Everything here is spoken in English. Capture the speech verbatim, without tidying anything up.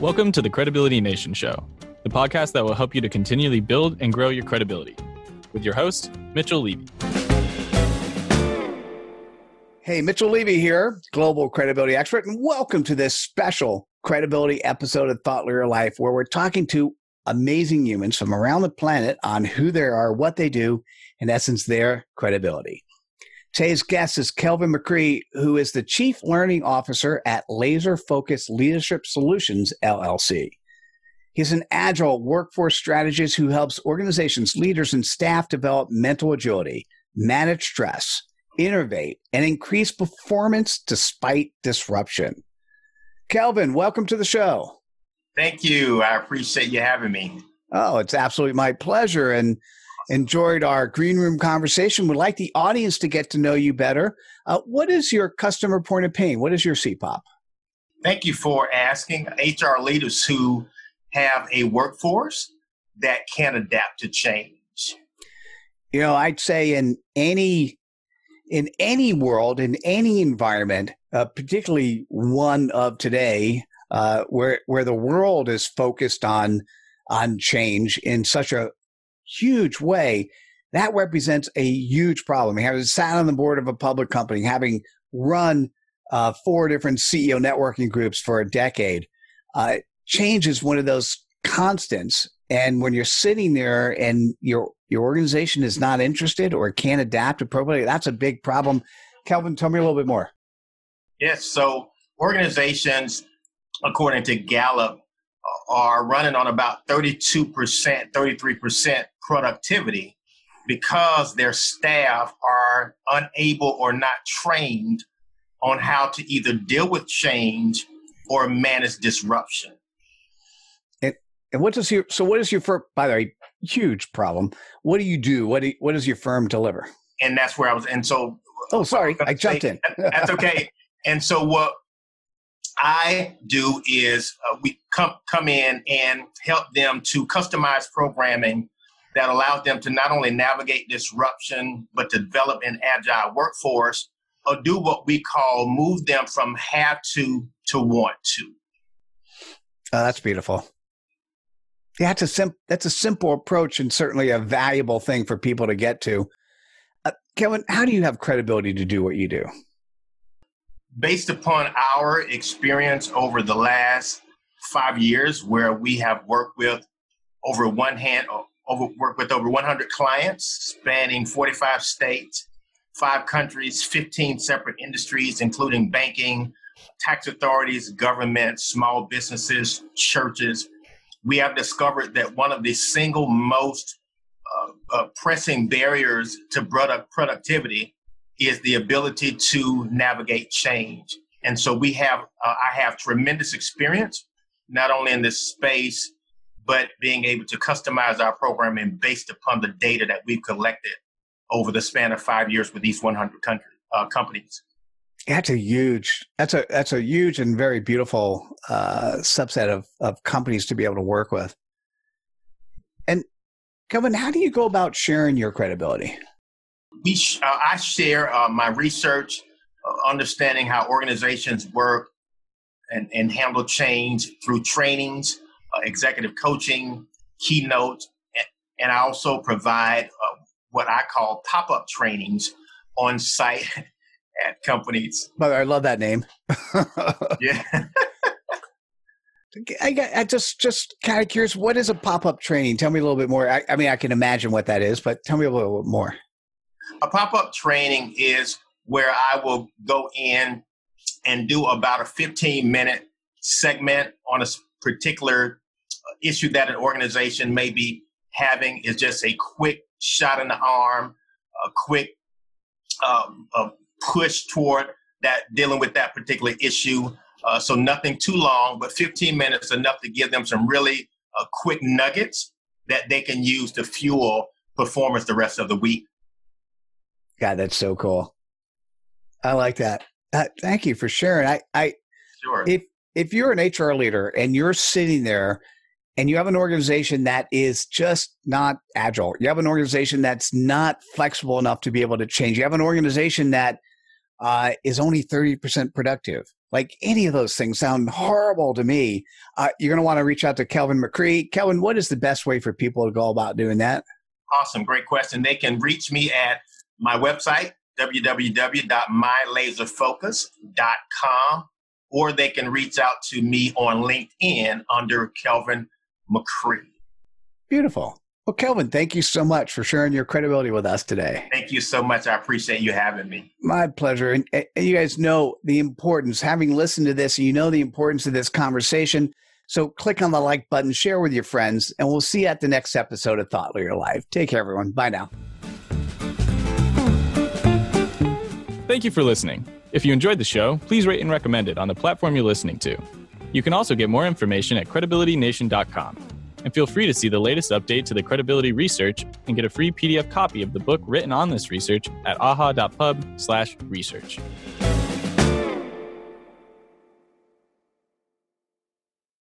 Welcome to the Credibility Nation Show, the podcast that will help you to continually build and grow your credibility. With your host, Mitchell Levy. Hey, Mitchell Levy here, global credibility expert, and welcome to this special credibility episode of Thought Leader Life, where we're talking to amazing humans from around the planet on who they are, what they do, in essence, their credibility. Today's guest is Kelvin McCree, who is the Chief Learning Officer at Laser Focus Leadership Solutions, L L C. He's an agile workforce strategist who helps organizations, leaders, and staff develop mental agility, manage stress, innovate, and increase performance despite disruption. Kelvin, welcome to the show. Thank you. I appreciate you having me. Oh, it's absolutely my pleasure, and enjoyed our green room conversation. Would like the audience to get to know you better. Uh, what is your customer point of pain? What is your C POP? Thank you for asking. H R leaders who have a workforce that can adapt to change. You know, I'd say in any in any world, in any environment, uh, particularly one of today, uh, where where the world is focused on on change in such a huge way, that represents a huge problem. Having sat on the board of a public company, having run uh, four different C E O networking groups for a decade, uh, change is one of those constants. And when you're sitting there and your your organization is not interested or can't adapt appropriately, that's a big problem. Kelvin, tell me a little bit more. Yes. So organizations, according to Gallup, are running on about thirty-two percent, thirty-three percent productivity because their staff are unable or not trained on how to either deal with change or manage disruption. And, and what does your, so what is your firm, by the way, huge problem. What do you do? What do you, what does your firm deliver? And that's where I was. And so. Oh, sorry. I jumped say, in. That's okay. And so what I do is uh, we come come in and help them to customize programming that allows them to not only navigate disruption, but to develop an agile workforce, or do what we call move them from have to to want to. Oh, that's beautiful. Yeah, that's a sim- that's a simple approach and certainly a valuable thing for people to get to. Uh, Kevin, how do you have credibility to do what you do? Based upon our experience over the last five years, where we have worked with over one hand, over worked with over one hundred clients spanning forty-five states, five countries, fifteen separate industries, including banking, tax authorities, government, small businesses, churches, we have discovered that one of the single most uh, uh, pressing barriers to product productivity is the ability to navigate change. And so we have, uh, I have tremendous experience, not only in this space, but being able to customize our programming based upon the data that we've collected over the span of five years with these one hundred country, uh, companies. That's a huge, that's a, that's a huge and very beautiful uh, subset of, of companies to be able to work with. And Kevin, how do you go about sharing your credibility? We sh- uh, I share uh, my research, uh, understanding how organizations work and, and handle change through trainings, uh, executive coaching, keynotes, and, and I also provide uh, what I call pop-up trainings on site at companies. But I love that name. Yeah. I, got, I just just kind of curious, what is a pop-up training? Tell me a little bit more. I, I mean, I can imagine what that is, but tell me a little bit more. A pop-up training is where I will go in and do about a fifteen minute segment on a particular issue that an organization may be having. Is just a quick shot in the arm, a quick um, a push toward that, dealing with that particular issue. Uh, so nothing too long, but fifteen minutes enough to give them some really uh, quick nuggets that they can use to fuel performance the rest of the week. God, that's so cool. I like that. Uh, thank you for sharing. I, I, sure. If if you're an H R leader and you're sitting there and you have an organization that is just not agile, you have an organization that's not flexible enough to be able to change, you have an organization that uh, is only thirty percent productive, like any of those things sound horrible to me, uh, you're going to want to reach out to Kelvin McCree. Kelvin, what is the best way for people to go about doing that? Awesome. Great question. They can reach me at my website, w w w dot my laser focus dot com, or they can reach out to me on LinkedIn under Kelvin McCree. Beautiful. Well, Kelvin, thank you so much for sharing your credibility with us today. Thank you so much. I appreciate you having me. My pleasure. And, and you guys know the importance, having listened to this, you know the importance of this conversation. So click on the like button, share with your friends, and we'll see you at the next episode of Thought Leader Live. Take care, everyone. Bye now. Thank you for listening. If you enjoyed the show, please rate and recommend it on the platform you're listening to. You can also get more information at credibility nation dot com. And feel free to see the latest update to the credibility research and get a free P D F copy of the book written on this research at aha dot pub slash research.